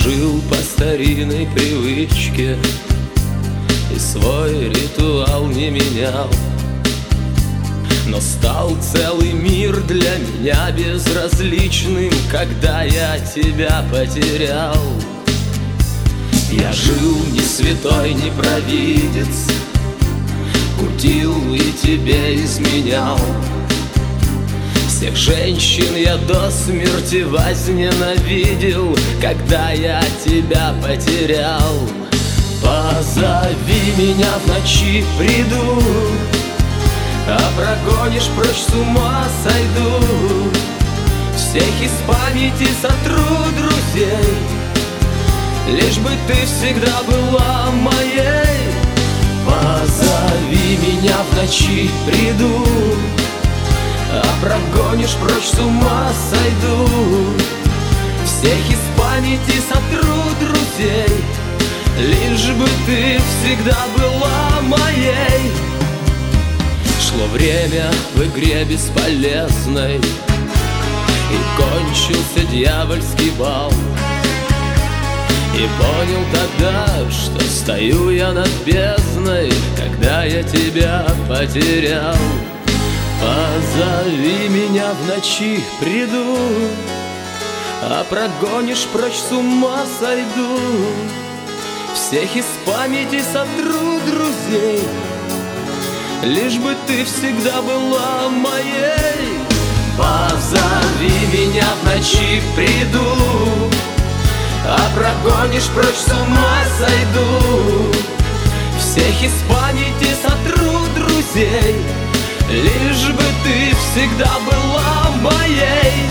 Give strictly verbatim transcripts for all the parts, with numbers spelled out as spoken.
жил по старинной привычке и свой ритуал не менял. Но стал целый мир для меня безразличным, когда я тебя потерял. Я жил не святой, не провидец, кутил и тебе изменял. Всех женщин я до смерти возненавидел, когда я тебя потерял. Позови меня в ночи, приду, а прогонишь прочь, с ума сойду. Всех из памяти сотру друзей, лишь бы ты всегда была моей. Позови меня в ночи, приду, а прогонишь прочь, с ума сойду. Всех из памяти сотру друзей, лишь бы ты всегда была моей. Шло время в игре бесполезной, и кончился дьявольский бал. И понял тогда, что стою я над бездной, когда я тебя потерял. Позови меня в ночи, приду, а прогонишь прочь, с ума сойду. Всех из памяти сотру друзей, лишь бы ты всегда была моей. Позови меня в ночи, приду, а прогонишь прочь, с ума сойду. Всех из памяти сотру друзей, лишь бы ты всегда была моей.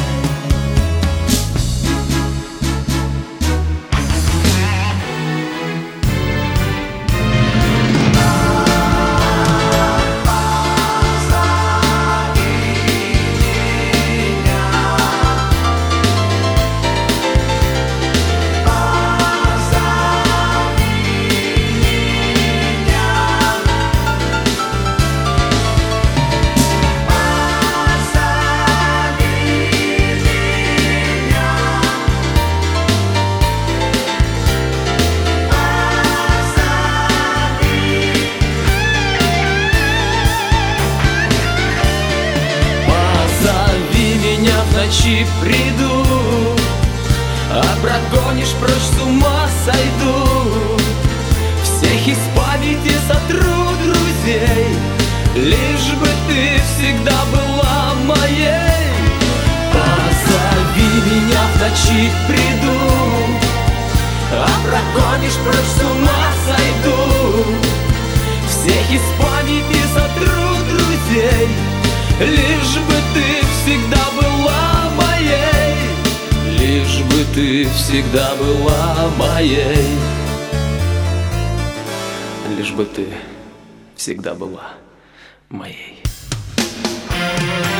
В ночи приду, а прогонишь прочь, с ума сойду. Всех из памяти сотру друзей, лишь бы ты всегда была моей. Позови меня в ночи, приду, а прогонишь прочь, с ума сойду. Всех из памяти сотру друзей, лишь бы ты всегда была моей. Лишь бы ты всегда была моей. Лишь бы ты всегда была моей.